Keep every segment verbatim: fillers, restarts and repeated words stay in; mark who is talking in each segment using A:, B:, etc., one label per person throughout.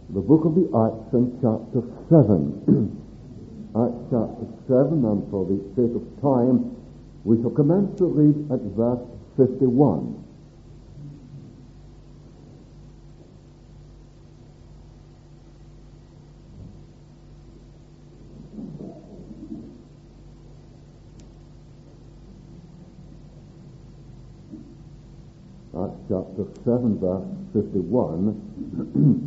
A: the book of the Acts in chapter seven. Acts chapter seven, and for the sake of time, we shall commence to read at verse fifty-one. Acts chapter seven, verse fifty-one.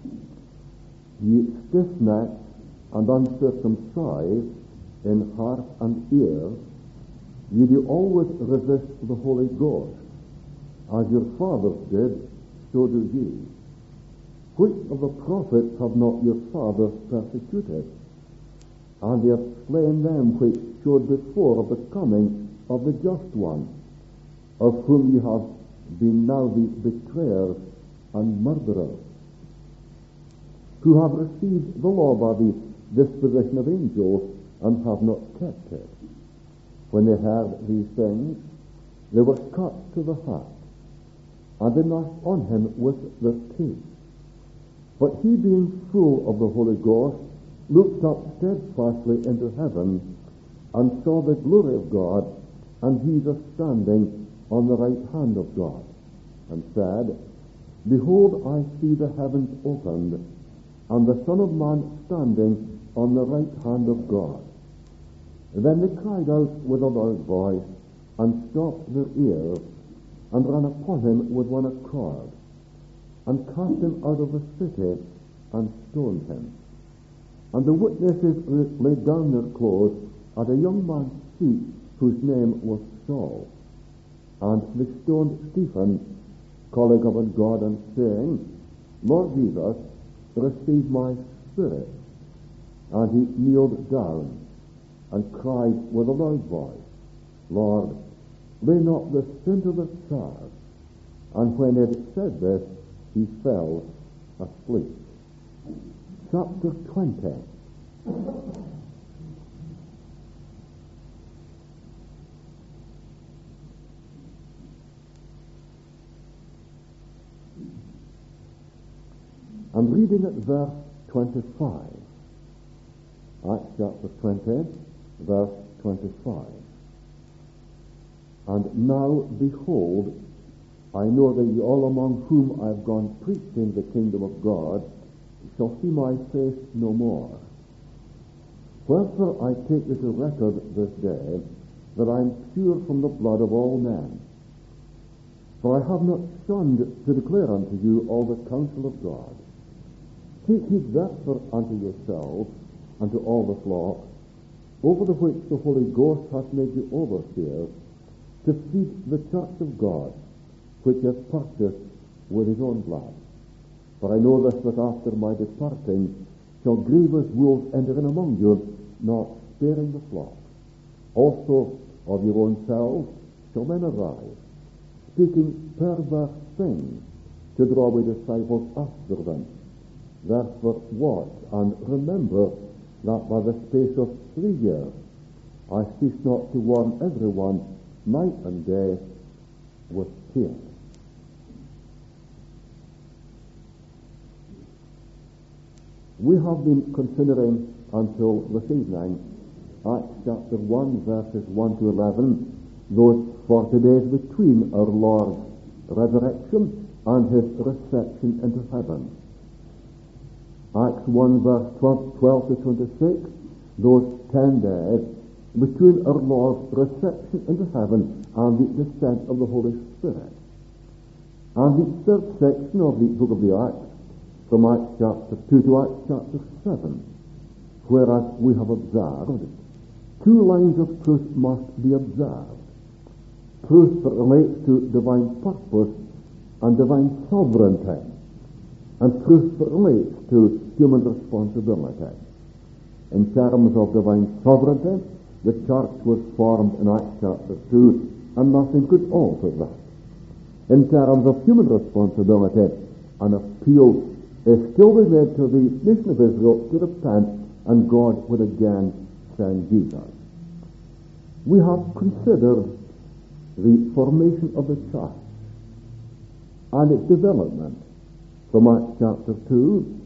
A: Ye stiff-necked and uncircumcised in heart and ear, ye do always resist the Holy Ghost. As your fathers did, so do ye. Which of the prophets have not your fathers persecuted? And they have slain them which showed before of the coming of the just one, of whom ye have been now the betrayers and murderers, who have received the law by the disposition of angels and have not kept it. When they heard these things, they were cut to the heart, and they gnashed on him with their teeth. But he, being full of the Holy Ghost, looked up steadfastly into heaven, and saw the glory of God, and Jesus standing on the right hand of God, and said, Behold, I see the heavens opened, and the Son of Man standing on the right hand of God. Then they cried out with a loud voice, and stopped their ears, and ran upon him with one accord, and cast him out of the city, and stoned him. And the witnesses laid down their clothes at a young man's feet, whose name was Saul. And they stoned Stephen, calling upon God and saying, Lord Jesus, receive my spirit. And he kneeled down and cried with a loud voice, Lord, lay not the sin to the charge. And when he had said this, he fell asleep. Chapter twenty. I'm reading at verse twenty-five. Acts chapter twenty, verse twenty-five. And now, behold, I know that ye all among whom I have gone preaching the kingdom of God shall see my face no more. Wherefore I take it to record this day that I am pure from the blood of all men. For I have not shunned to declare unto you all the counsel of God. Take heed therefore unto yourselves and to all the flock, over the which the Holy Ghost hath made you overseers, to feed the church of God, which he hath purchased with his own blood. For I know this, that after my departing shall grievous wolves enter in among you, not sparing the flock. Also of your own selves shall men arise, speaking perverse things, to draw away disciples after them. Therefore watch, and remember that by the space of three years I cease not to warn everyone night and day with tears. We have been considering until this evening Acts chapter one, verses one to eleven, those forty days between our Lord's resurrection and his reception into heaven. Acts one, verse twelve to twenty-six, those ten days between our Lord's reception into heaven and the descent of the Holy Spirit. And the third section of the book of the Acts, from Acts chapter two to Acts chapter seven, whereas we have observed, two lines of truth must be observed. Truth that relates to divine purpose and divine sovereignty, and truth that relates to human responsibility. In terms of divine sovereignty, the church was formed in Acts chapter two, and nothing could alter that. In terms of human responsibility, an appeal is still be made to the nation of Israel to repent, and God would again send Jesus. We have considered the formation of the church and its development from Acts chapter two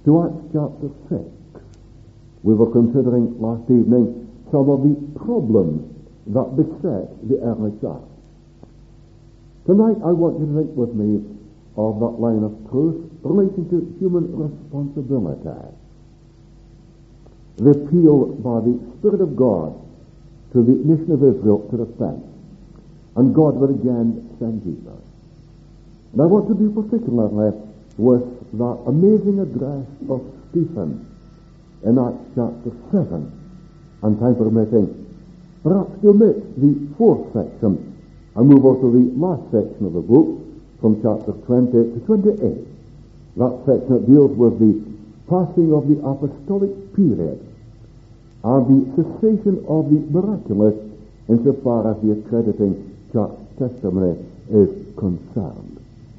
A: to Acts chapter six. We were considering last evening some of the problems that beset the early church. Tonight I want you to think with me of that line of truth relating to human responsibility. The appeal by the Spirit of God to the nation of Israel to repent. And God will again send Jesus. And I want to be particularly with that amazing address of Stephen in Acts chapter seven. And time permitting, perhaps to omit the fourth section and move on to the last section of the book from chapter twenty to twenty-eight. That section that deals with the passing of the apostolic period and the cessation of the miraculous insofar as the accrediting church testimony is concerned.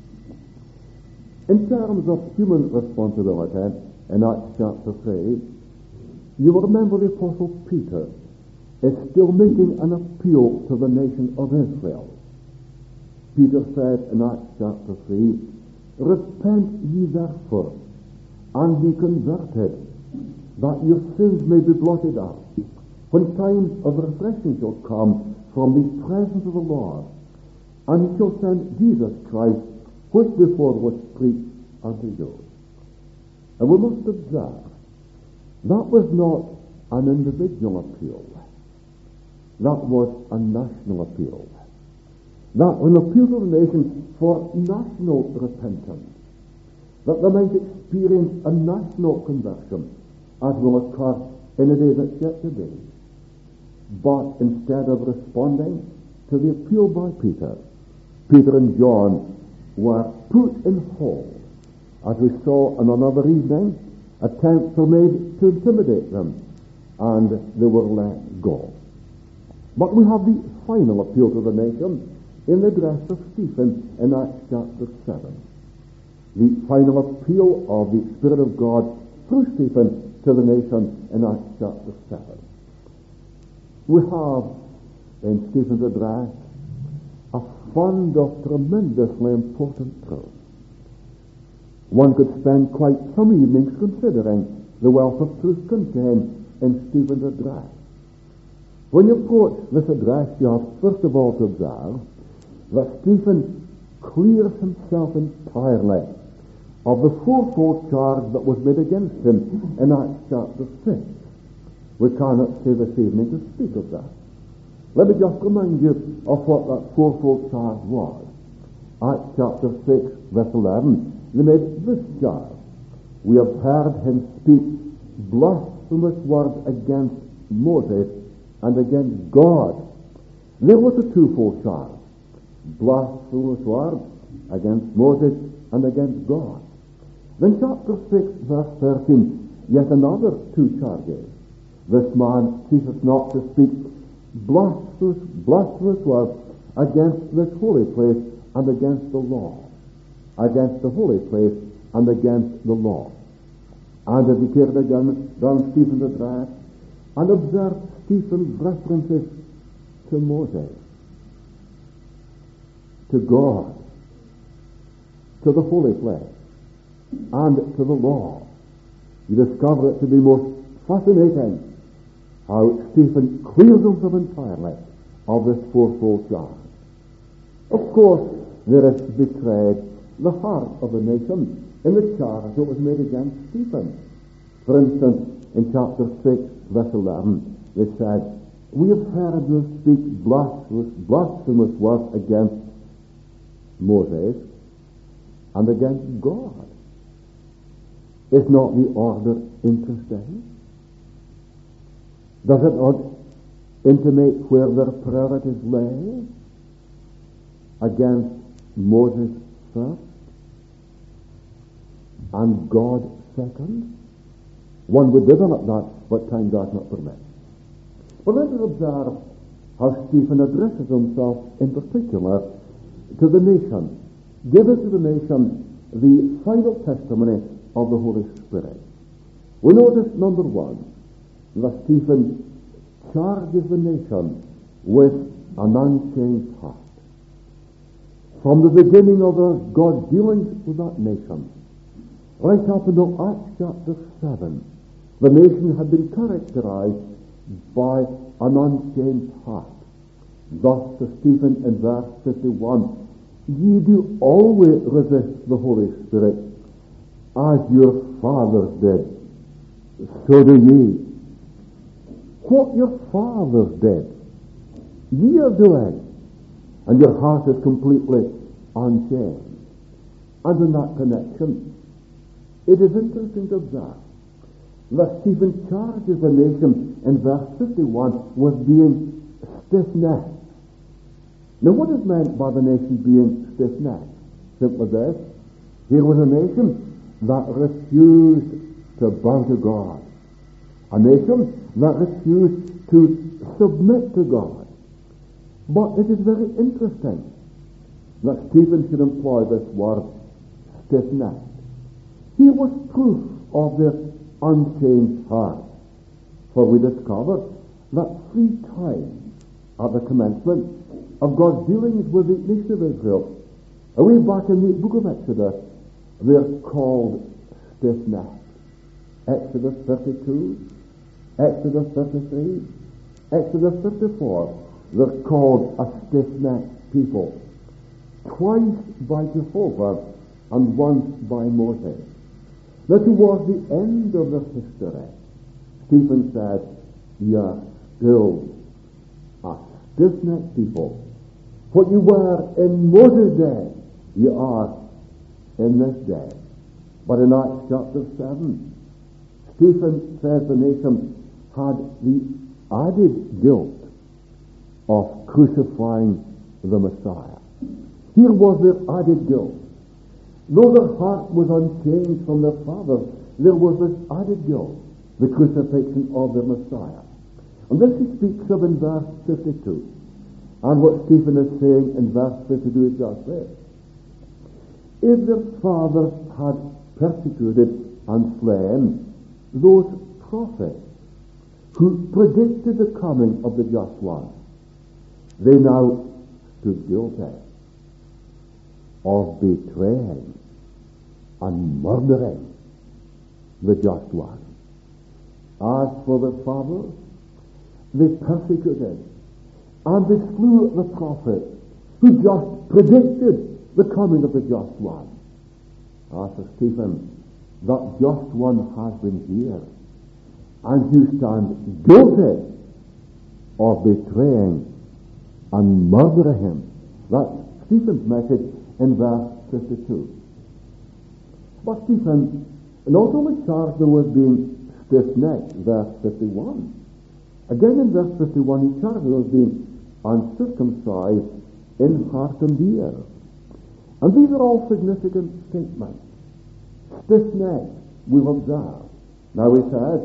A: In terms of human responsibility, in Acts chapter three, you will remember the Apostle Peter is still making an appeal to the nation of Israel. Peter said in Acts chapter three, "Repent ye therefore, and be converted, that your sins may be blotted out, when times of refreshing shall come from the presence of the Lord, and he shall send Jesus Christ, which before was preached unto you." And we must observe, that was not an individual appeal. That was a national appeal. That was an appeal to the nation for national repentance, that they might experience a national conversion, as will occur in a day that's yet to be. But instead of responding to the appeal by Peter, Peter and John were put in hold. As we saw on another evening, attempts were made to intimidate them, and they were let go. But we have the final appeal to the nation in the address of Stephen in Acts chapter seven. The final appeal of the Spirit of God through Stephen to the nation in Acts chapter seven. We have in Stephen's address a fund of tremendously important truth. One could spend quite some evenings considering the wealth of truth contained in Stephen's address. When you approach this address, you have first of all to observe that Stephen clears himself entirely of the fourfold charge that was made against him in Acts chapter six. We cannot say this evening to speak of that. Let me just remind you of what that fourfold charge was. Acts chapter six, verse eleven, they made this charge: "We have heard him speak blasphemous words against Moses and against God." There was a twofold charge: blasphemous words against Moses and against God. Then chapter six, verse thirteen, yet another two charges. "This man ceaseth not to speak blasphemous, blasphemous words against this holy place and against the law." Against the holy place and against the law. And as he carried again down Stephen's address and observed Stephen's references to Moses, to God, to the holy place, and to the law, you discover it to be most fascinating how Stephen clears himself entirely of this fourfold charge. Of course, there is betrayed the heart of the nation in the charge that was made against Stephen. For instance, in chapter six, verse eleven, they said, "We have heard you speak blasphemous, blasphemous words against Moses and against God." Is not the order interesting? Does it not intimate where their priorities lay? Against Moses first and God second? One would develop that, but time does not permit. But let us observe how Stephen addresses himself in particular to the nation, giving to the nation the final testimony of the Holy Spirit. We notice, number one, that Stephen charges the nation with an unchanged heart. From the beginning of God's dealings with that nation, Right up until Acts chapter seven, the nation had been characterized by an unchanged heart. Thus to Stephen in verse fifty-one, ye do always resist the Holy Spirit, as your fathers did, so do ye. What your fathers did, ye are doing, and your heart is completely unchanged. And in that connection, it is interesting to observe that Stephen charges the nation in verse fifty-one with being stiff-necked. Now, what is meant by the nation being stiff-necked? Simply this: here was a nation that refused to bow to God, a nation that refused to submit to God. But it is very interesting that Stephen should employ this word, stiff-necked. Here was proof of their unchanged heart. For we discover that three times at the commencement of God's dealings with the nation of Israel, away back in the book of Exodus, they're called stiff-necked. Exodus thirty-two, Exodus thirty-three, Exodus thirty-four, they're called a stiff-necked people. Twice by Jehovah and once by Moses. Now, towards the end of the history, Stephen said, "You are still a stiff-necked people. What you were in Moses' day, you are in this day." But in Acts chapter seven, Stephen says the nation had the added guilt of crucifying the Messiah. Here was their added guilt. Though their heart was unchanged from their fathers, there was this added guilt, the crucifixion of their Messiah. And this he speaks of in verse fifty-two. And what Stephen is saying in verse fifty-two is just this: if their fathers had persecuted and slain those prophets who predicted the coming of the just one, they now stood guilty of betraying and murdering the just one. As for the fathers, they persecuted and they slew the prophets who just predicted the coming of the just one. As for Stephen, that just one has been here, and you stand guilty of betraying and murdering him. That's Stephen's message in verse fifty-two. But Stephen not only charged them with being stiff-necked, verse fifty-one. Again in verse fifty-one he charged them with being uncircumcised in heart and ear. And these are all significant statements. Stiff-necked, we'll observe. Now he says,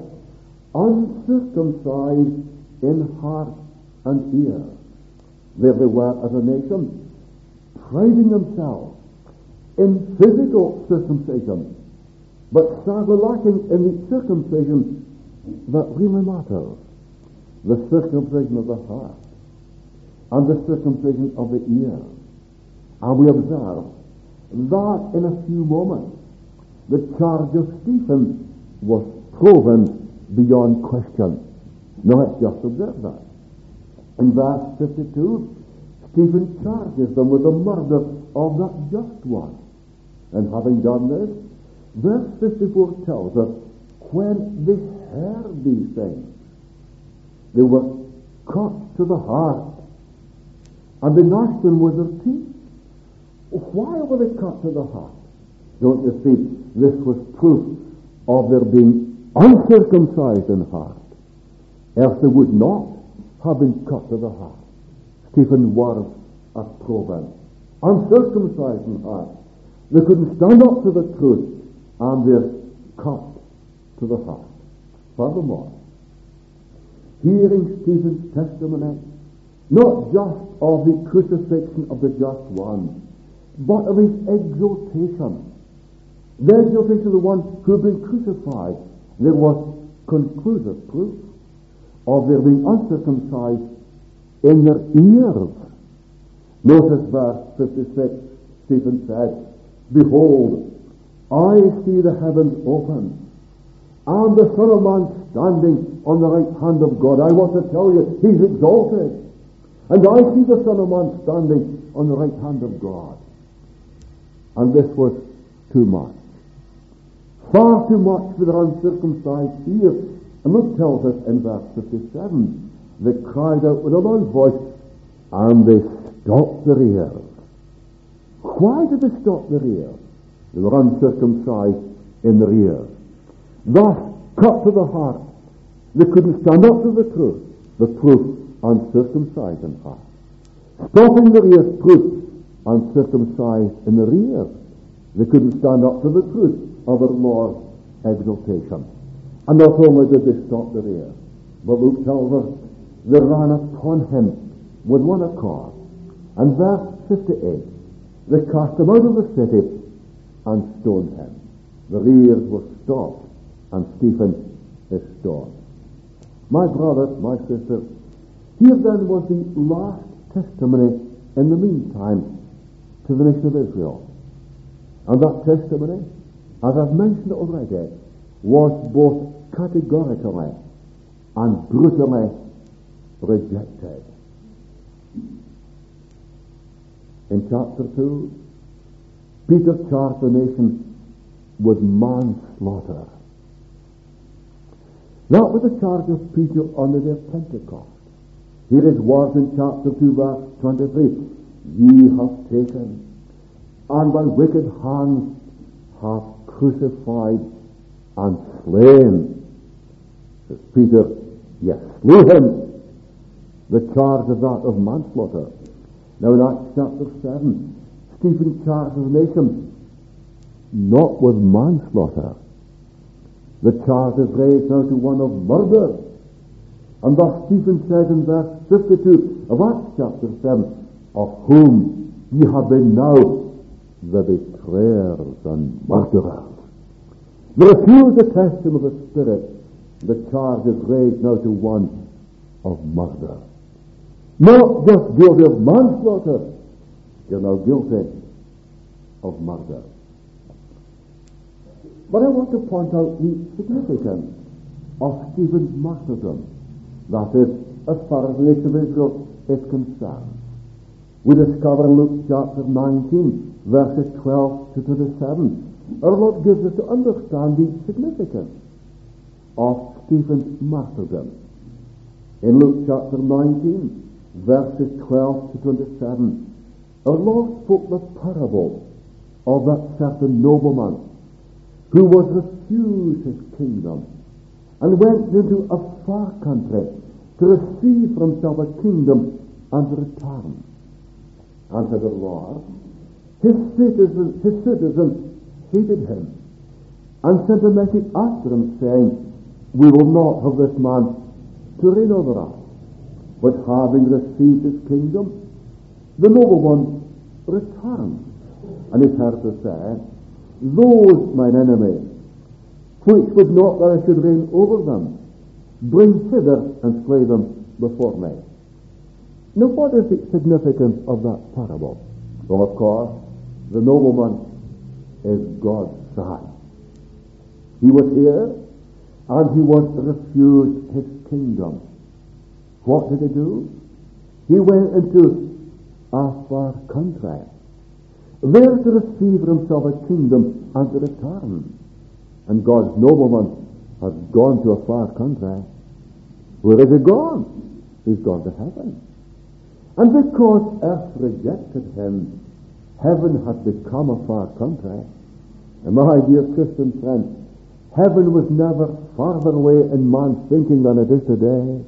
A: uncircumcised in heart and ear. There they were as a nation, priding themselves in physical circumcision, but sadly lacking in the circumcision that really matters, the circumcision of the heart and the circumcision of the ear. And we observe that in a few moments the charge of Stephen was proven beyond question. Now let's just observe that. In verse fifty-two, Stephen charges them with the murder of that just one. And having done this, verse fifty-four tells us, when they heard these things, they were cut to the heart, and they gnashed them with their teeth. Why were they cut to the heart? Don't you see, this was proof of their being uncircumcised in heart, else they would not have been cut to the heart. Stephen's words are proven. Uncircumcised in heart. They couldn't stand up to the truth, and they're cut to the heart. Furthermore, hearing Stephen's testimony, not just of the crucifixion of the just one, but of his exaltation, the exaltation of the one who had been crucified, there was conclusive proof of their being uncircumcised in their ears. Notice verse fifty-six, Stephen said, behold, I see the heavens open, and the Son of Man standing on the right hand of God. I want to tell you, he's exalted. And I see the Son of Man standing on the right hand of God. And this was too much. Far too much for the uncircumcised ears. And Luke tells us in verse fifty-seven, they cried out with a loud voice, and they stopped their ears. Why did they stop their ears? They were uncircumcised in their ears. Thus, cut to the heart, they couldn't stand up to the truth. The truth uncircumcised in heart. Stopping their ears, truth uncircumcised in their ears. They couldn't stand up to the truth of their Lord's exaltation. And not only did they stop their ears, but Luke tells us they ran upon him with one accord. And verse fifty-eight, they cast him out of the city and stoned him. Their ears were stopped, and Stephen is stoned. My brothers, my sisters, here then was the last testimony in the meantime to the nation of Israel. And that testimony, as I've mentioned already, was both categorically and brutally rejected. In chapter two, Peter charged the nation with manslaughter. That was the charge of Peter on the day of Pentecost. Here it was in chapter two, verse twenty-three. Ye have taken, and by wicked hands have crucified and slain. Says Peter, yes, slew him. The charge of that of manslaughter. Now in Acts chapter seven, Stephen charged the nation not with manslaughter. The charge is raised now to one of murder. And thus Stephen says in verse fifty-two of Acts chapter seven, of whom ye have been now the betrayers and murderers. They refuse the testimony of the Spirit. The charge is raised now to one of murder. Not just guilty of manslaughter, you're now guilty of murder. But I want to point out the significance of Stephen's martyrdom. That is, as far as the nation of Israel is concerned. We discover in Luke chapter nineteen, verses twelve to twenty-seven, our Lord gives us to understand the significance of Stephen's martyrdom. In Luke chapter nineteen, verses twelve to twenty-seven, our Lord spoke the parable of that certain nobleman who was refused his kingdom and went into a far country to receive for himself a kingdom and to return. And to the Lord, his citizens, his citizens hated him and sent a message after him saying, we will not have this man to reign over us. But having received his kingdom, the nobleman returned. And he heard to say, those mine enemies, which would not that I should reign over them, bring hither and slay them before me. Now what is the significance of that parable? Well, of course, the nobleman is God's son. He was here, and he was refused his kingdom. What did he do? He went into a far country, there to receive for himself a kingdom and to return. And God's nobleman has gone to a far country. Where has he gone? He's gone to heaven. And because earth rejected him, heaven had become a far country. And my dear Christian friend, heaven was never farther away in man's thinking than it is today.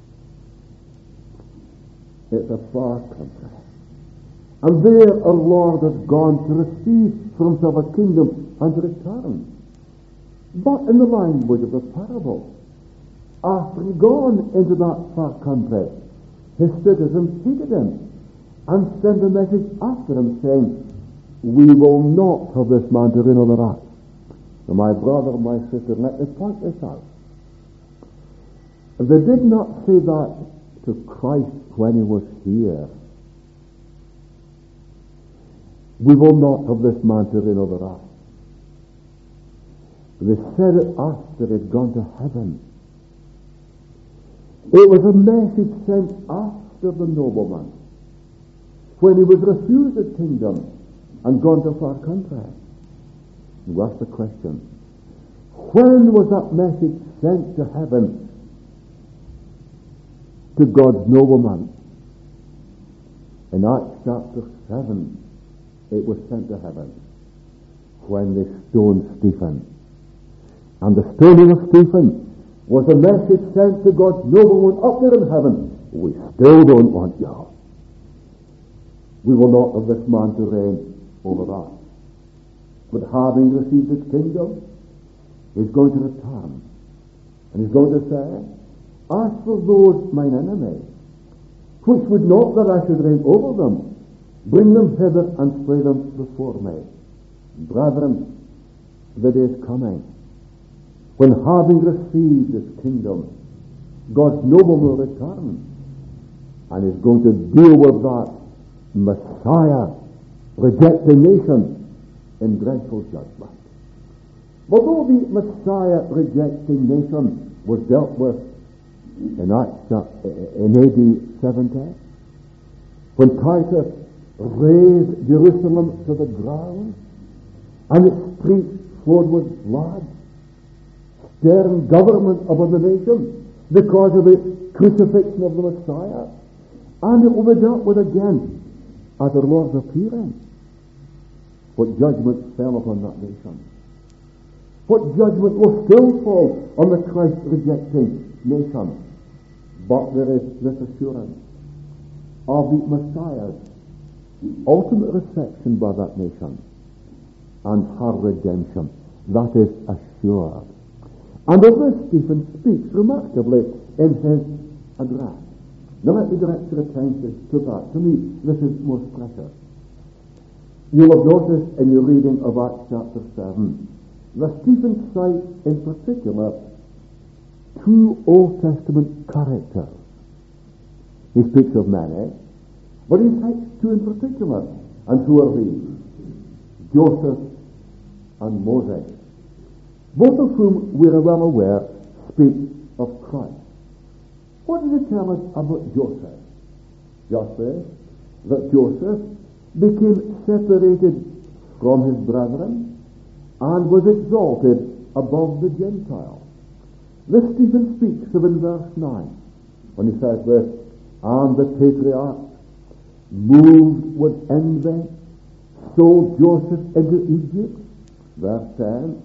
A: It's a far country. And there our Lord has gone to receive for himself a kingdom and to return. But in the language of the parable, after he'd gone into that far country, his citizens hated him and sent a message after him saying, we will not have this man to reign over us. So my brother, my sister, let me point this out. They did not say that to Christ when he was here. We will not have this man to reign over us. They said it after he'd gone to heaven. It was a message sent after the nobleman, when he was refused the kingdom and gone to far country. You ask the question, when was that message sent to heaven to God's nobleman? In Acts chapter seven, it was sent to heaven when they stoned Stephen. And the stoning of Stephen was a message sent to God's nobleman up there in heaven. We still don't want you. We will not have this man to reign over us. But having received his kingdom, he's going to return. And he's going to say, as for those mine enemies, which would not that I should reign over them, bring them hither and slay them before me. Brethren, the day is coming when, having received his kingdom, God's nobleman will return and is going to deal with that Messiah rejecting nation in dreadful judgment. Although the Messiah rejecting nation was dealt with in Acts in A D seventy, when Titus razed Jerusalem to the ground and its streets flowed with blood, stern government upon the nation because of the crucifixion of the Messiah, and it will be dealt with again at our Lord's appearing. What judgment fell upon that nation? What judgment will still fall on the Christ-rejecting nation? But there is this assurance of the Messiah's ultimate reception by that nation and her redemption. That is assured. And of this Stephen speaks remarkably in his address. Now let me direct your attention to that. To me, this is most precious. You'll have noticed in your reading of Acts chapter seven that Stephen cites in particular two Old Testament characters. He speaks of many, but he cites two in particular. And who are these? Joseph and Moses, both of whom we are well aware speak of Christ. What does it tell us about Joseph? Just this, that Joseph became separated from his brethren and was exalted above the Gentiles. This Stephen speaks of in verse nine, when he says this, and the patriarchs, moved with envy, sold Joseph into Egypt. Verse ten,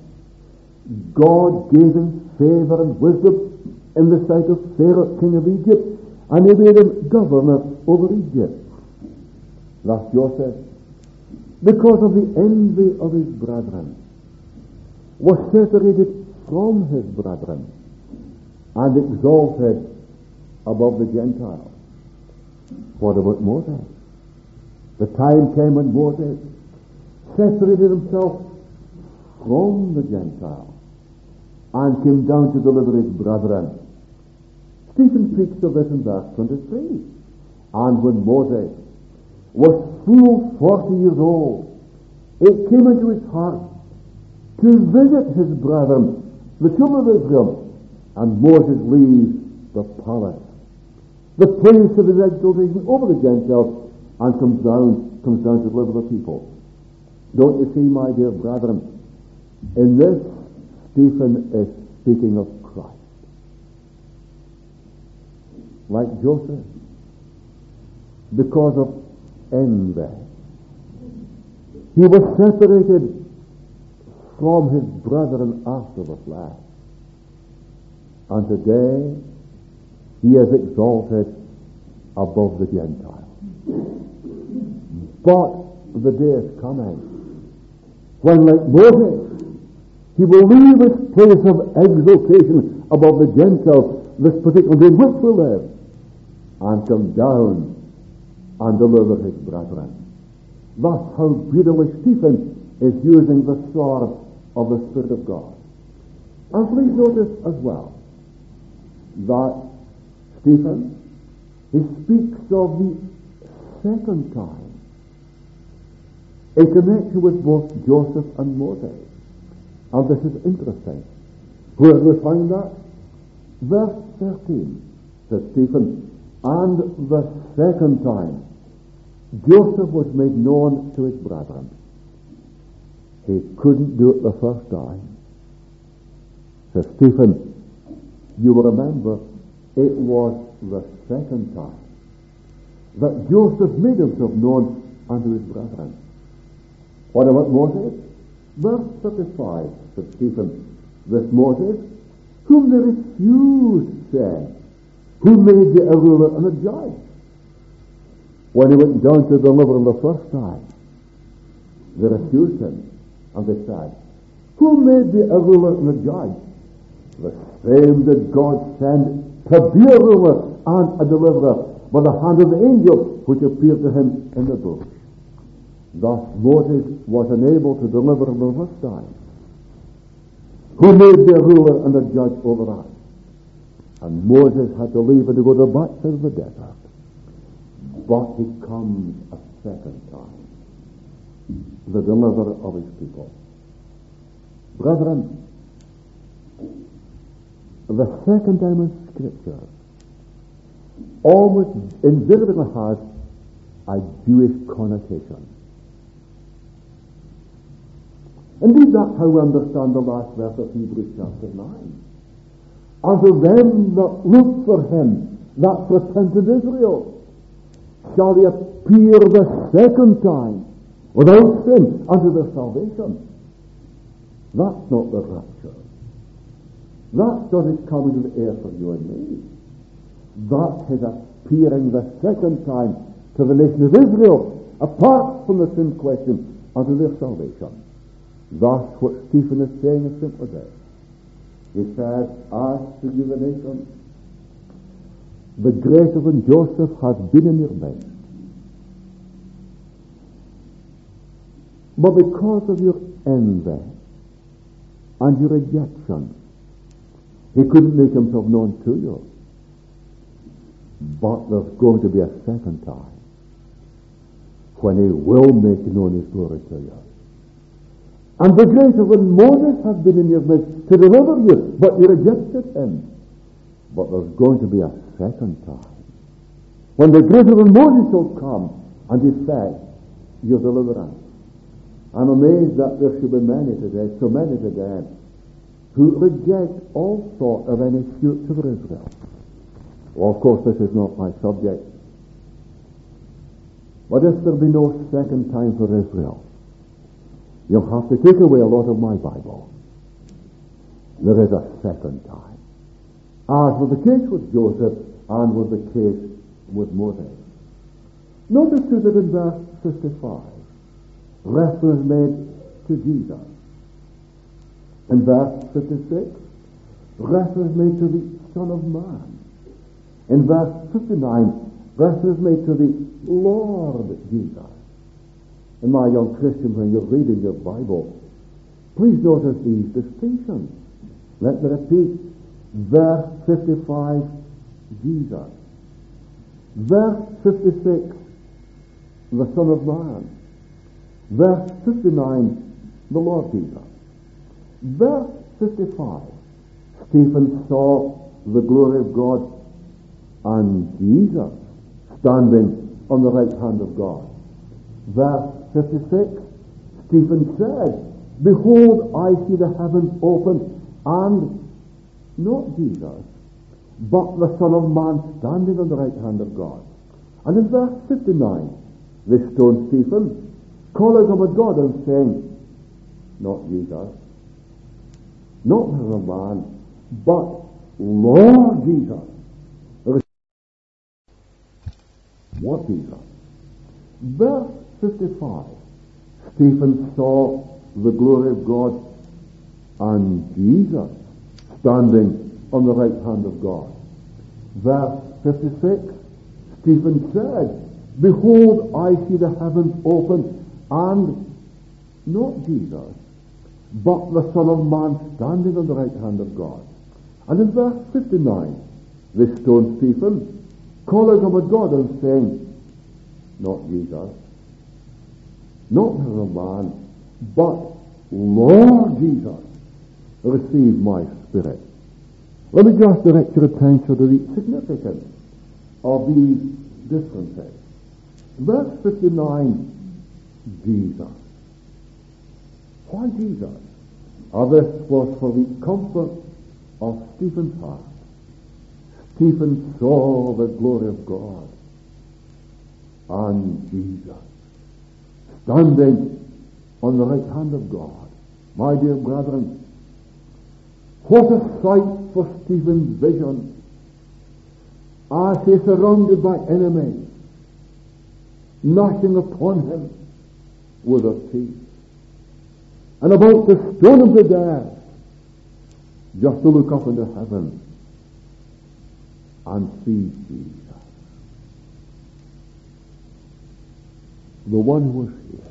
A: God gave him favor and wisdom in the sight of Pharaoh, king of Egypt, and he made him governor over Egypt. Thus Joseph, because of the envy of his brethren, was separated from his brethren and exalted above the Gentiles. What about Moses? The time came when Moses separated himself from the Gentiles and came down to deliver his brethren. Stephen speaks of this in verse twenty-three. And when Moses was full forty years old, it came into his heart to visit his brethren, the children of Israel, and Moses leaves the palace, the place of his exaltation over the Gentiles, and comes down, comes down to live with the people. Don't you see, my dear brethren, in this, Stephen is speaking of Christ. Like Joseph, because of envy, he was separated from his brethren after the flesh. And today, he is exalted above the Gentiles. But the day is coming when, like Moses, he will leave his place of exaltation above the Gentiles, this particular day in which we live, and come down and deliver his brethren. Thus, how beautifully Stephen is using the sword of the Spirit of God. And please notice as well that Stephen, he speaks of the second time in connection with both Joseph and Moses. And this is interesting. Where do we find that? Verse thirteen says Stephen, and the second time Joseph was made known to his brethren. He couldn't do it the first time. Says Stephen, you will remember it was the second time that Joseph made himself known unto his brethren. What about Moses? Verse thirty-five says Stephen, this Moses, whom they refused, said, who made thee a ruler and a judge? When he went down to deliver him the first time, they refused him, and they said, who made thee a ruler and a judge? The same that God sent to be a ruler and a deliverer by the hand of the angel which appeared to him in the bush. Thus Moses was unable to deliver him the first time. Who made thee a ruler and a judge over us? And Moses had to leave and to go to the backside of the desert. But he comes a second time, the deliverer of his people. Brethren, the second time in Scripture almost invariably has a Jewish connotation. Indeed, that's how we understand the last verse of Hebrews chapter nine. Unto them that look for him, that repented Israel, shall he appear the second time without sin unto their salvation. That's not the rapture. That's not his coming to the air for you and me. That's his appearing the second time to the nation of Israel, apart from the sin question, unto their salvation. Thus, what Stephen is saying is simply this. He says, as to you the nation, the greater than Joseph has been in your midst. But because of your envy and your rejection, he couldn't make himself known to you. But there's going to be a second time when he will make known his glory to you. And the greater than Moses has been in your midst to deliver you, but you rejected him. But there's going to be a second time when the greater than Moses shall come and effect your deliverance. I'm amazed that there should be many today, so many today, who reject all thought of any future for Israel. Well, of course, this is not my subject. But if there be no second time for Israel, you'll have to take away a lot of my Bible. There is a second time. As was the case with Joseph and was the case with Moses. Notice too that in verse fifty-five, reference made to Jesus. In verse fifty-six, reference made to the Son of Man. In verse fifty-nine, reference made to the Lord Jesus. And my young Christian, when you're reading your Bible, please notice these distinctions. Let me repeat. Verse fifty-five, Jesus. Verse fifty-six, the Son of Man. Verse fifty-nine, the Lord Jesus. Verse fifty-five, Stephen saw the glory of God and Jesus standing on the right hand of God. Verse fifty-six, Stephen said, behold, I see the heavens open, and not Jesus, but the Son of Man standing on the right hand of God. And in verse fifty-nine, they stoned Stephen, calling him a God and saying, not Jesus, not the Son of Man, but Lord Jesus. What Jesus? Verse fifty-five, Stephen saw the glory of God and Jesus standing on the right hand of God. Verse fifty-six, Stephen said, behold, I see the heavens open, and not Jesus, but the Son of Man standing on the right hand of God. And in verse fifty-nine, they stoned Stephen, calling him a God and saying, not Jesus, not the Son of Man, but Lord Jesus. receive my spirit. Let me just direct your attention to the significance of these differences. Verse fifty-nine, Jesus. Why Jesus? Oh, this was for the comfort of Stephen's heart. Stephen saw the glory of God, and Jesus standing on the right hand of God. My dear brethren, what a sight for Stephen's vision as he is surrounded by enemies, gnashing upon him with their teeth, and about to stone him to death, just to look up into heaven and see Jesus, the one who was here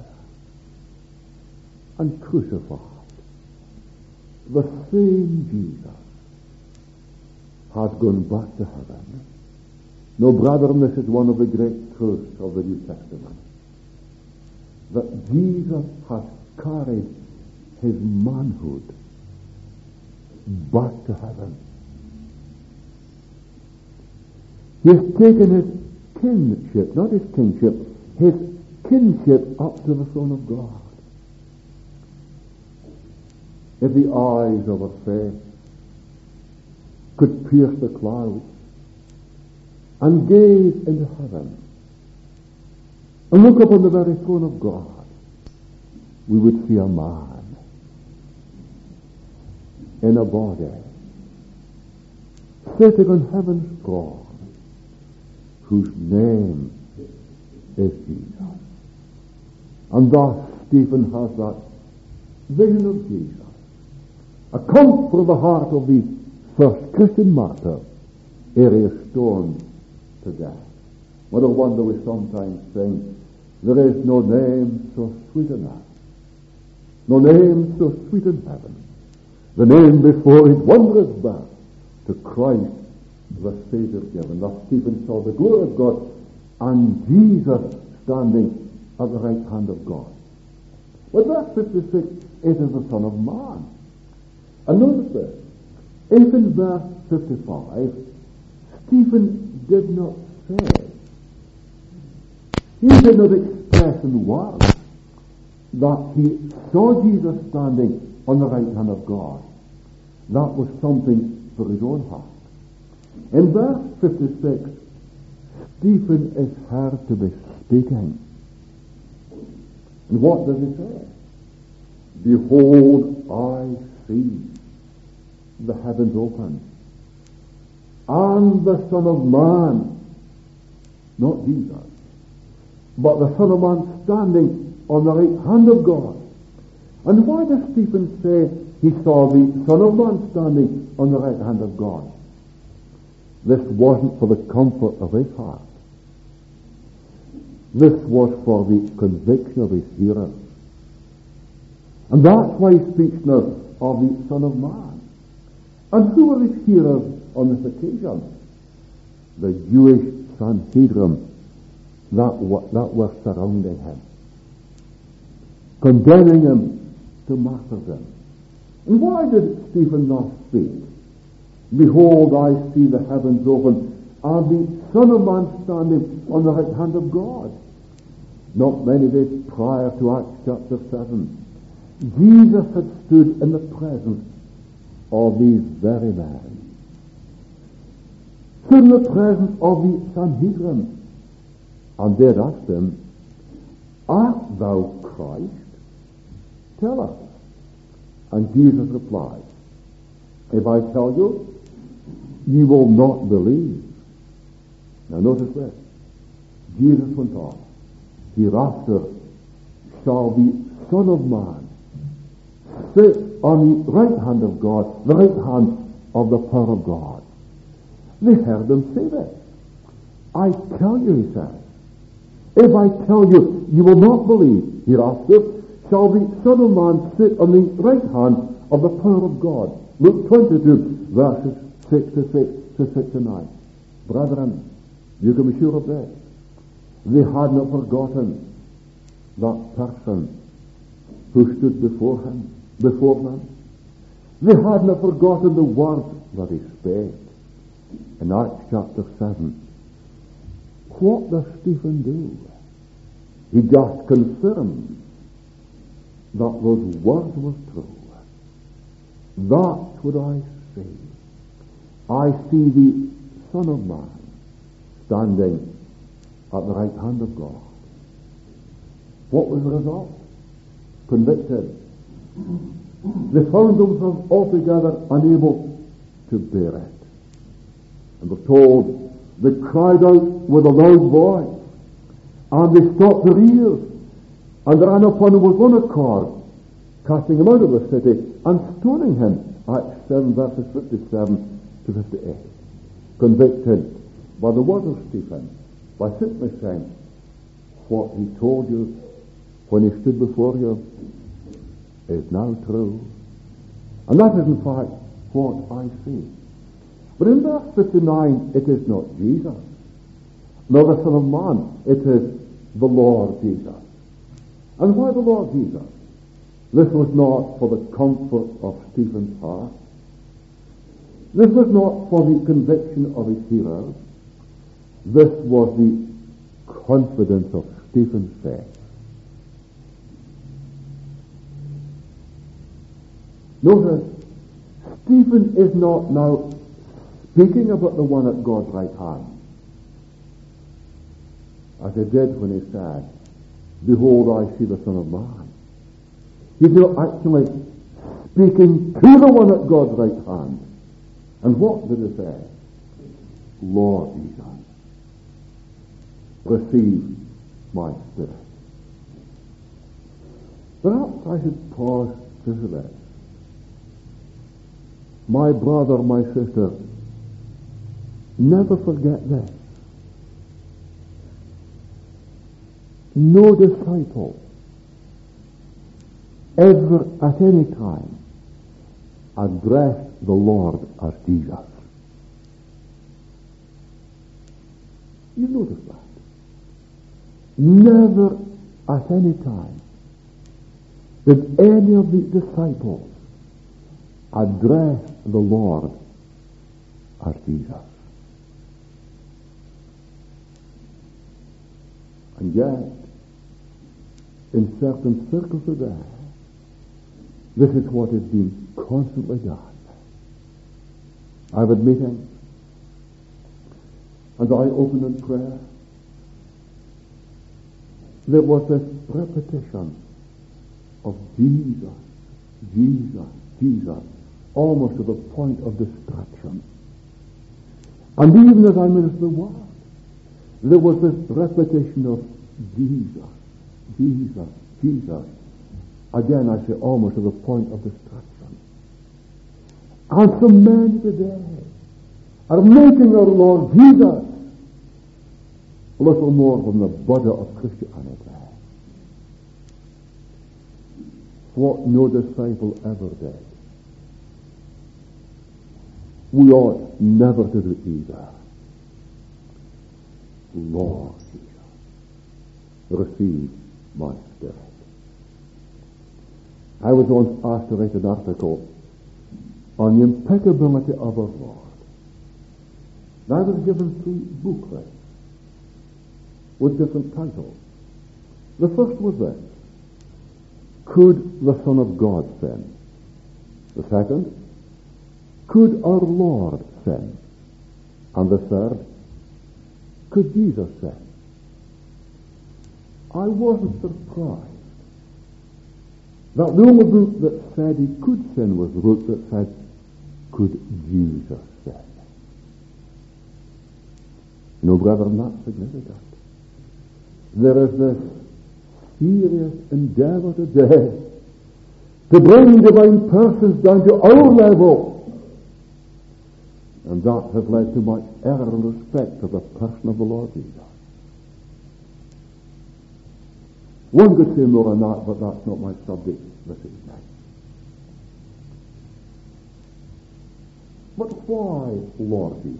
A: and crucified. The same Jesus has gone back to heaven. No, brethren, this is one of the great truths of the New Testament, that Jesus has carried his manhood back to heaven. He has taken his kinship, not his kingship, his kinship up to the throne of God. If the eyes of our faith could pierce the clouds and gaze into heaven and look upon the very throne of God, we would see a man in a body sitting on heaven's throne, whose name is Jesus. And thus Stephen has that vision of Jesus, a comfort for the heart of the first Christian martyr, ere he is stoned to death. What a wonder we sometimes sing, there is no name so sweet on earth, no name so sweet in heaven, the name before his wondrous birth, to Christ the Savior given. Thus Stephen saw the glory of God and Jesus standing at the right hand of God. Well, verse fifty-six, it is the Son of Man. And notice this, if in verse fifty-five, Stephen did not say, he did not express in words that he saw Jesus standing on the right hand of God. That was something for his own heart. In verse fifty-six, Stephen is heard to be speaking. And what does he say? Behold, I see the heavens open, and the Son of Man, not Jesus, but the Son of Man standing on the right hand of God. And why does Stephen say he saw the Son of Man standing on the right hand of God? This wasn't for the comfort of his heart. This was for the conviction of his hearers. And that's why he speaks now of the Son of Man. And who were his hearers on this occasion? The Jewish Sanhedrin that were, that were surrounding him, condemning him to martyrdom. And why did Stephen not speak? Behold, I see the heavens open, and the Son of Man standing on the right hand of God. Not many days prior to Acts chapter seven, Jesus had stood in the presence of these very men. Stood in the presence of the Sanhedrin, and they had asked him, Art thou Christ? Tell us. And Jesus replied, If I tell you, you will not believe. Now notice this. Jesus went on, Hereafter shall the Son of Man sit on the right hand of God, the right hand of the power of God. They heard him say this. I tell you, he says, if I tell you, you will not believe. Hereafter shall the Son of Man sit on the right hand of the power of God. Luke twenty-two, verses sixty-six to sixty-nine. Brethren, you can be sure of this. They had not forgotten that person who stood before him, before them. They hadn't forgotten the words that he spake. In Acts chapter seven, what does Stephen do? He just confirms that those words were true. That's what I see. I see the Son of Man standing at the right hand of God. What was the result? Convicted. They found themselves altogether unable to bear it. And we're told they cried out with a loud voice, and they stopped their ears, and ran upon him with one accord, casting him out of the city, and stoning him. Acts seven verses fifty-seven to fifty-eight. Convicted by the word of Stephen, by simply saying, what he told you when he stood before you is now true. And that is in fact what I see. But in verse fifty-nine, it is not Jesus, nor the Son of Man, it is the Lord Jesus. And why the Lord Jesus? This was not for the comfort of Stephen's heart. This was not for the conviction of his hearers. This was the confidence of Stephen's faith. Notice, Stephen is not now speaking about the one at God's right hand, as he did when he said, behold, I see the Son of Man. He's not actually speaking to the one at God's right hand. And what did he say? Lord Jesus, receive my spirit. Perhaps I should pause to this. My brother, my sister, never forget this. No disciple ever at any time addressed the Lord as Jesus. You notice that? Never at any time did any of the disciples address the Lord as Jesus. And yet, in certain circles today, this is what is being constantly done. I've had meetings, and I opened in prayer. There was this repetition of Jesus, Jesus, Jesus, almost to the point of distraction. And even as I ministered the word, there was this repetition of Jesus, Jesus, Jesus. Again, I say almost to the point of distraction. And so many today are making our Lord Jesus little more than the Buddha of Christianity. What no disciple ever did, we ought never to do either. Lord Jesus, receive my spirit. I was once asked to write an article on the impeccability of our Lord. And I was given three booklets with different titles. The first was this: Could the Son of God sin? The second, Could our Lord sin? And the third, Could Jesus sin? I wasn't surprised that the only book that said he could sin was the book that said, Could Jesus sin? No, brethren, that's significant. There is this serious endeavor today to bring divine persons down to our level. And that has led to much error in respect to the person of the Lord Jesus. One could say more on that, but that's not my subject this evening. But why Lord Jesus?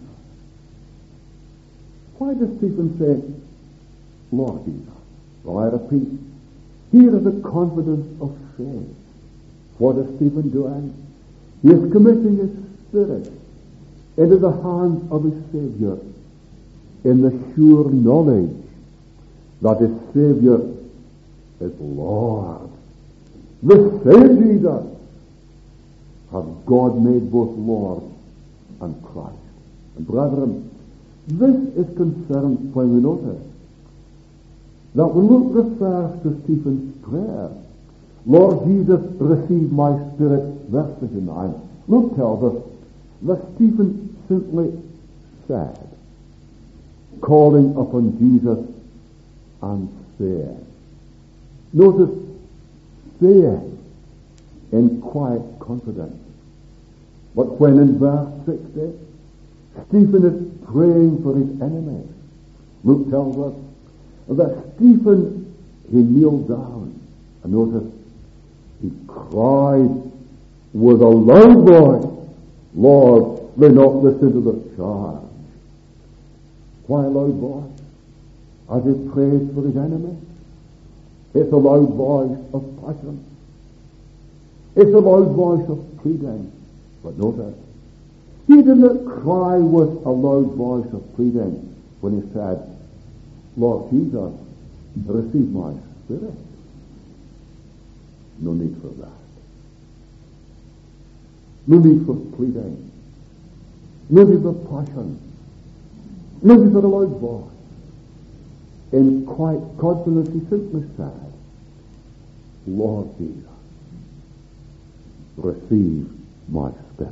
A: Why does Stephen say, Lord Jesus? Well, I repeat, here is the confidence of faith. What is Stephen doing? He is committing his spirit into the hands of his Saviour in the sure knowledge that his Saviour is Lord. The same Jesus has God made both Lord and Christ. And brethren, this is concerned when we notice that when Luke refers to Stephen's prayer, Lord Jesus, receive my spirit, verse fifty-nine, Luke tells us that Stephen simply said, calling upon Jesus and saying. Notice, saying in quiet confidence. But when in verse sixty, Stephen is praying for his enemies, Luke tells us that Stephen, he kneeled down, and notice, he cried with a loud voice, Lord, lay not this into the charge. Why a loud voice? As he prayed for his enemies. It's a loud voice of passion. It's a loud voice of pleading. But notice, he didn't cry with a loud voice of pleading when he said, Lord Jesus, receive my spirit. No need for that. No need for pleading. No need for passion. No need for a loud voice. In quiet confidence he simply said, Lord Jesus, receive my spirit.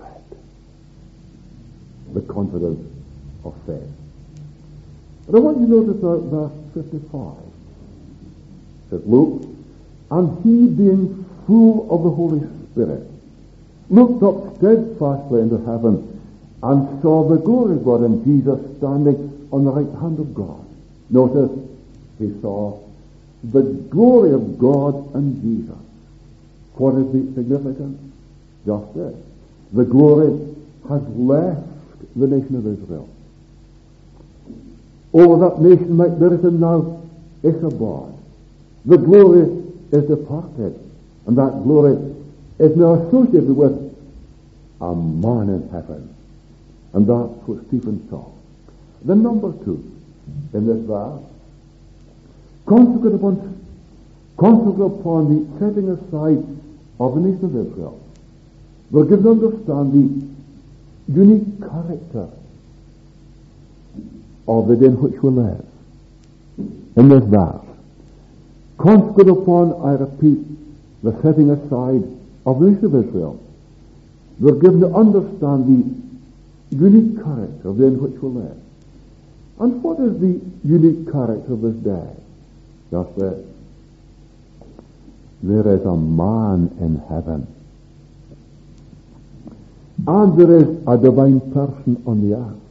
A: The confidence of faith. And I want you to notice that verse fifty-five. It says, Luke, and he being full of the Holy Spirit, looked up steadfastly into heaven and saw the glory of God and Jesus standing on the right hand of God. Notice, he saw the glory of God and Jesus. What is the significance? Just this. The glory has left the nation of Israel. Oh, that nation might be written now, Ichabod. The glory is departed, and that glory is now associated with a man in heaven. And that's what Stephen saw. Then number two, in this verse, concentrate upon, concentrate upon the setting aside of the nation of Israel. We're given to understand the unique character of the day in which we live. In this verse, concentrate upon, I repeat, the setting aside of the nation of Israel. We're given to understand the unique character of the day in which we live. And what is the unique character of this day? Just this. There is a man in heaven. And there is a divine person on the earth.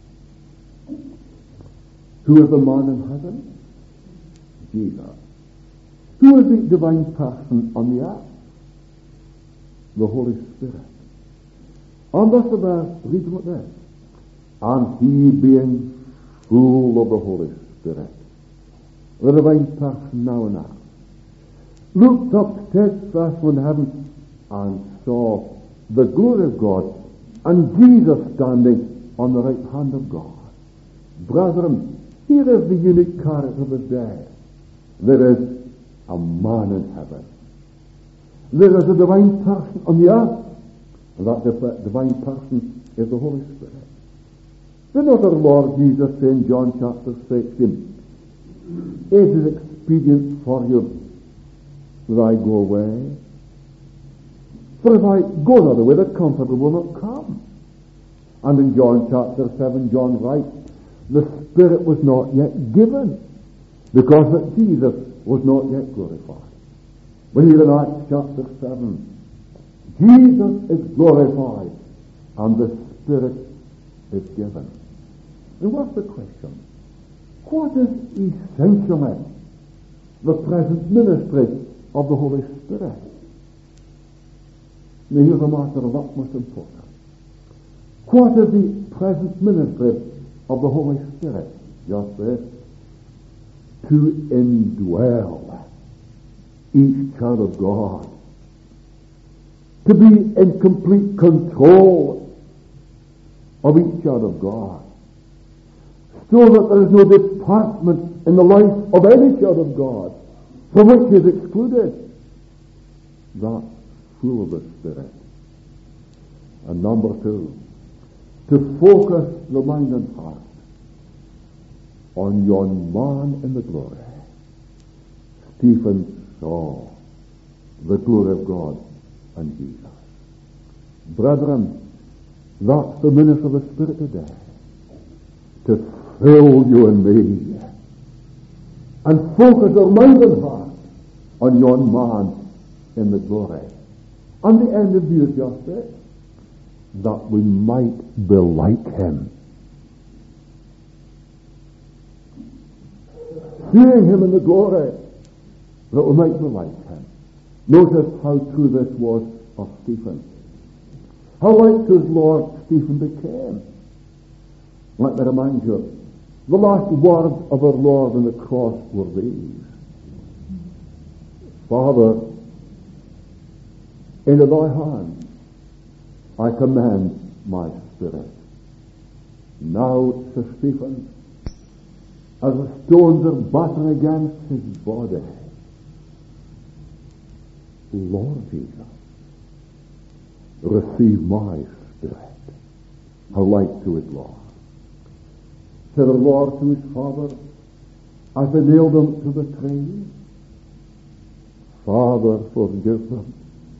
A: Who is the man in heaven? Jesus. Who is the divine person on the earth? The Holy Spirit. And thus the verse reads like this. And he being full of the Holy Spirit, the divine person now and earth, looked up steadfastly in heaven and saw the glory of God and Jesus standing on the right hand of God. Brethren, here is the unique character of the day. There is a man in heaven. There is a divine person on the earth, and that divine person is the Holy Spirit. Did not our Lord Jesus say in John chapter sixteen, it is expedient for you that I go away? For if I go the other way, the Comforter will not come. And in John chapter seven, John writes, the Spirit was not yet given, because that Jesus was not yet glorified. But here in Acts chapter seven, Jesus is glorified, and the Spirit is given. And what's the question? What is essentially the present ministry of the Holy Spirit? Now here's a matter of utmost importance. What is the present ministry of the Holy Spirit? Just this. To indwell each child of God to be in complete control of each child of God, so that there is no department in the life of any child of God from which he is excluded. That's full of the Spirit. And number two, to focus the mind and heart on yon man in the glory. Stephen saw the glory of God and Jesus. Brethren, that's the ministry of the Spirit today, to fill you and me and focus our mind and heart on yon man in the glory. And the end of view is just this, that we might be like him. Seeing him in the glory, that we might be like him. Notice how true this was of Stephen. How like his Lord Stephen became. Let me remind you, the last words of our Lord on the cross were these: Father, into thy hands I commend my spirit. Now, says Stephen, as the stones are battering against his body, Lord Jesus, receive my spirit. How like to it, Lord. Said the Lord to his Father, as they nailed him to the tree, Father, forgive them,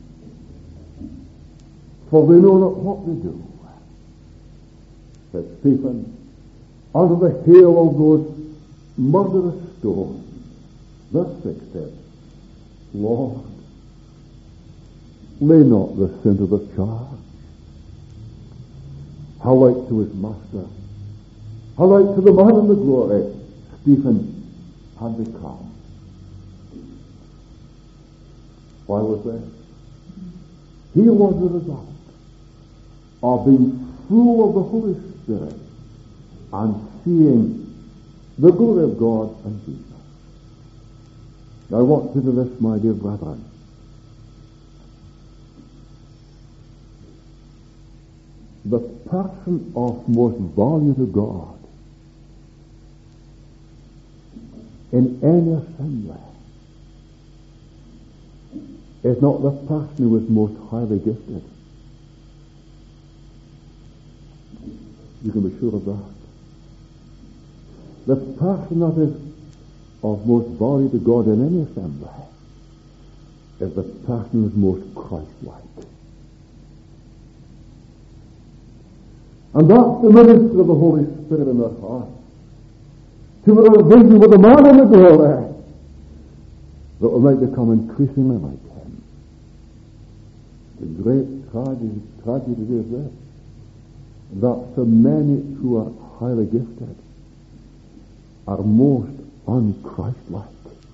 A: for they know not what they do. Said Stephen, under the hail of those murderous stones, verse six said, Lord, lay not the sin to the charge. How like to his master, how like to the man in the glory Stephen had become. Why was this? He was the result of being full of the Holy Spirit and seeing the glory of God and Jesus. Now I want to do this, my dear brethren. The person of most value to God in any assembly is not the person who is most highly gifted. You can be sure of that. The person that is of most value to God in any assembly is the person who is most Christ-like. And that's the ministry of the Holy Spirit in their heart, to have a vision with the man in the glory, that we might become increasingly like him. The great tragedy, tragedy is this, that so many who are highly gifted are most unchristlike.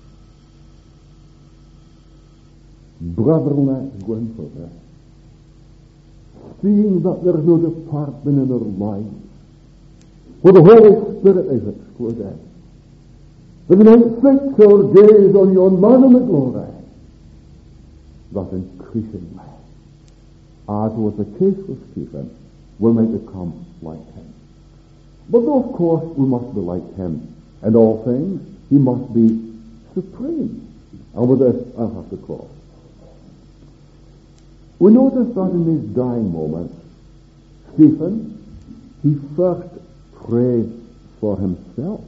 A: Brethren, let's go in for this. Seeing that there is no department in our lives where the Holy Spirit is excluded, that we might fix our gaze on yon man in the glory, that increasingly, as was the case with Stephen, we might become like him. But though, of course, we must be like him in all things, he must be supreme. And with this, I'll have to close. We notice that in these dying moments, Stephen, he first prayed for himself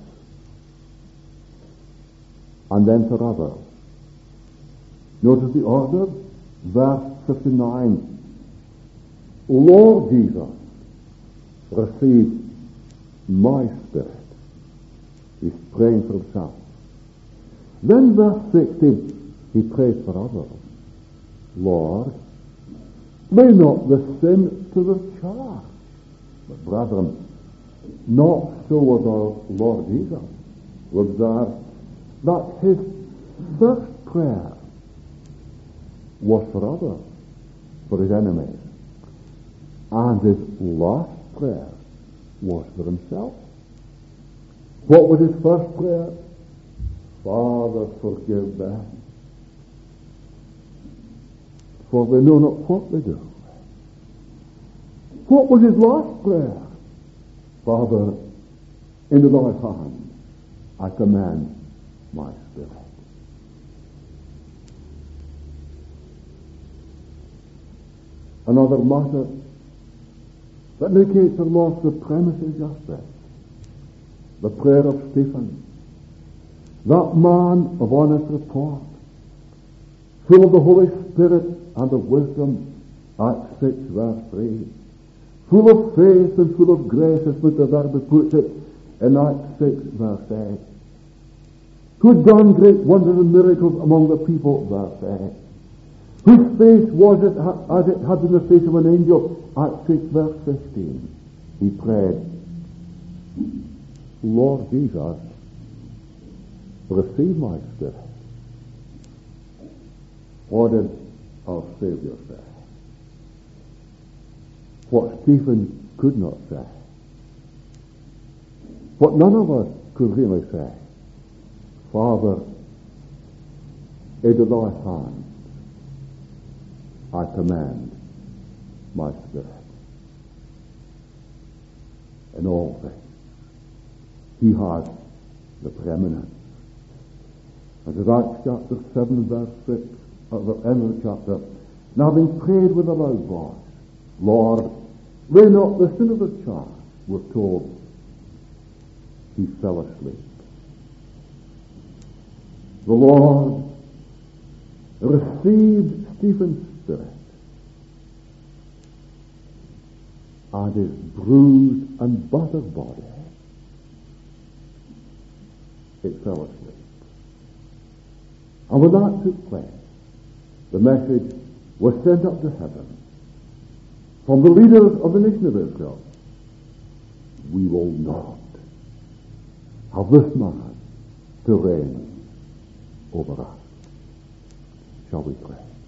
A: and then for others. Notice the order, verse fifty-nine. Lord Jesus, receive my spirit. He's praying for himself. Then verse sixty, he prays for others. Lord, lay not the sin to the charge. But brethren, not so with our Lord Jesus. We observe that his first prayer was for others, for his enemies. And his last prayer was for himself. What was his first prayer? Father, forgive them. for they know not what they do. What was his last prayer? Father, into thy hand I commend my spirit. Another matter that indicates the Lord's supremacy is just this. The prayer of Stephen, that man of honest report, full of the Holy Spirit and of wisdom, Acts six verse three, full of faith and full of grace, as Mister Verbe puts it in Acts six verse eight, who had done great wonders and miracles among the people, verse eight, whose face was it as it had been the face of an angel, Acts six verse fifteen. He prayed, Lord Jesus, receive my spirit. What did our Savior say? What Stephen could not say. What none of us could really say. Father, into thy hands I commend my spirit. In all things, he has the preeminence. And as Acts chapter seven verse six, at the end of the chapter, now having prayed with a loud voice, Lord, lay not the sin of the charge, we're told he fell asleep. The Lord received Stephen's spirit, and his bruised and battered body, it fell asleep. And when that took place, the message was sent up to heaven from the leaders of the nation of Israel. We will not have this man to reign over us. Shall we pray?